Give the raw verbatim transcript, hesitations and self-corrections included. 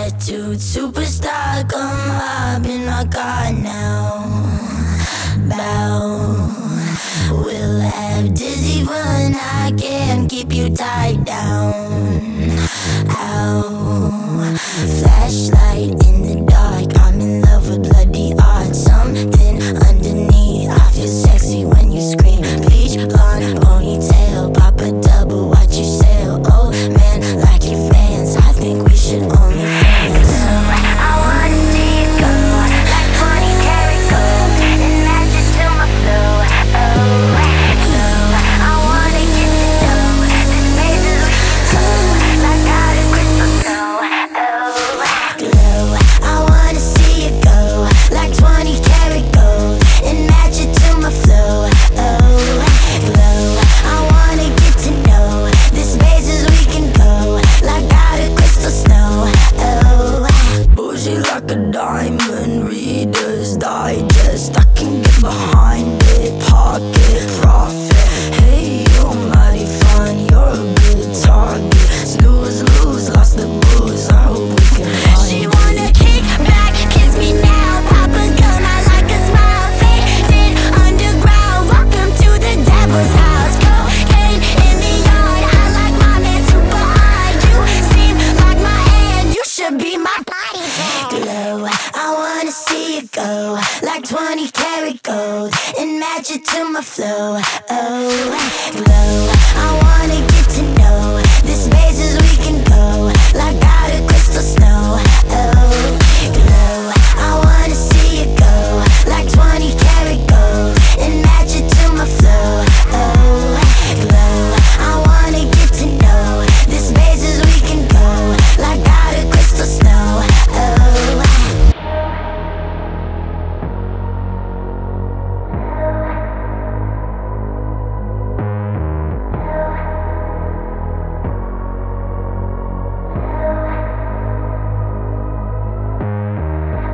attitude, superstar, come hop in my car now. Bow, we'll have dizzy fun, I can't keep you tied down. Ow, flashlight in the dark, I'm in love with bloody art. Something underneath, I feel sexy when you scream. Bleach blonde ponytail, pop a double, watch you sail. Oh man, like your fans, I think we should only fans. I wanna see you go, like twenty karat gold, and match it to my flow. Oh, so I wanna get to know the spaces we can go, like out of crystal snow. Oh, glow, I wanna see you go, like twenty karat gold, and match it to my flow. Oh, glow, I wanna get to know the spaces we can go, like out of crystal snow. Oh, bougie like a diamond, Reader's Digest, I can get behind it, pocket profit. Hey, you're mighty fun, you're a good target. Snooze, lose, lost the booze, I hope we can find She it. wanna kick back, kiss me now, pop a gun, I like a smile. Faded underground, welcome to the devil's house. Cocaine in the yard, I like my man super hard. You seem like my hand, you should be my bodyguard. Glow, I wanna see you go, like twenty karat gold, and match it to my flow. Oh, glow, I wanna